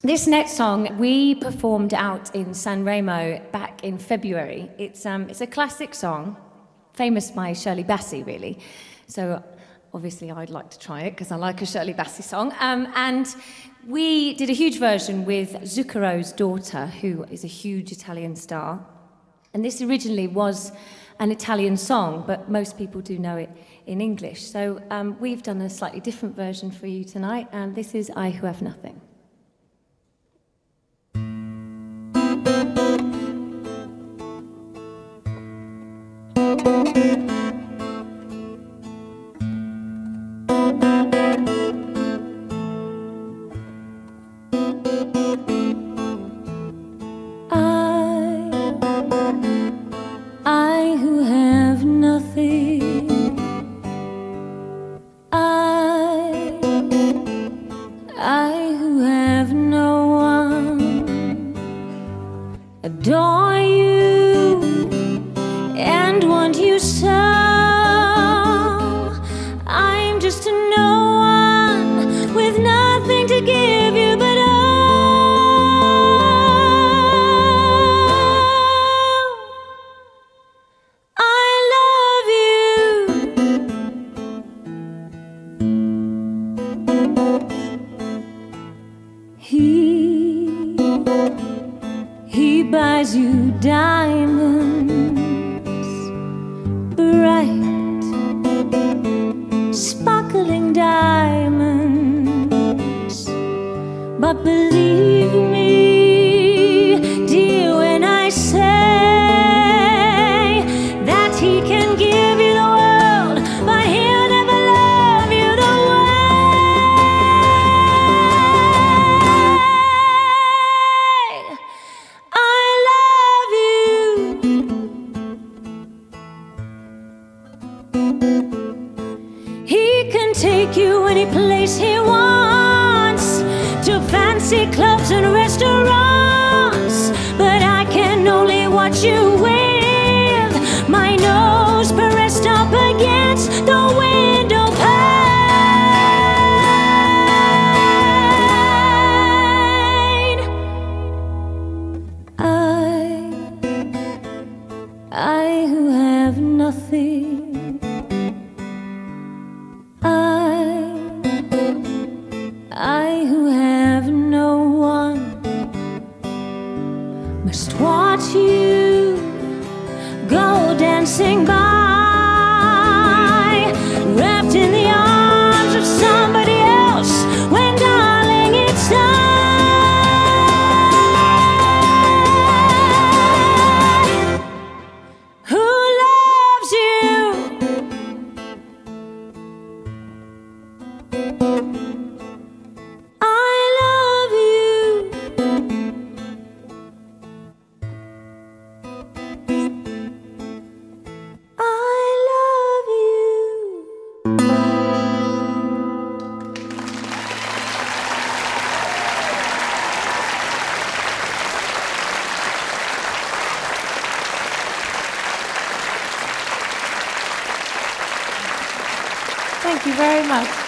This next song we performed out in San Remo back in February. It's a classic song, famous by Shirley Bassey, really. So obviously I'd like to try it because I like a Shirley Bassey song. And we did a huge version with Zucchero's daughter, who is a huge Italian star. And this originally was an Italian song, but most people do know it in English. So we've done a slightly different version for you tonight, and this is I Who Have Nothing. I who have nothing, I who have no one, adore you and want you so. I'm just a no one with nothing to give you but He buys you diamonds, bright, sparkling diamonds. But believe me, dear, when I say that he can give you the world, but he'll never love you the He can take you any place he wants, to fancy clubs and restaurants. But I can only watch you with my nose pressed up against the window pane. I who have nothing, I who have no one, must watch you go dancing by, wrapped in the arms of somebody else, when darling it's I who loves you. Thank you very much.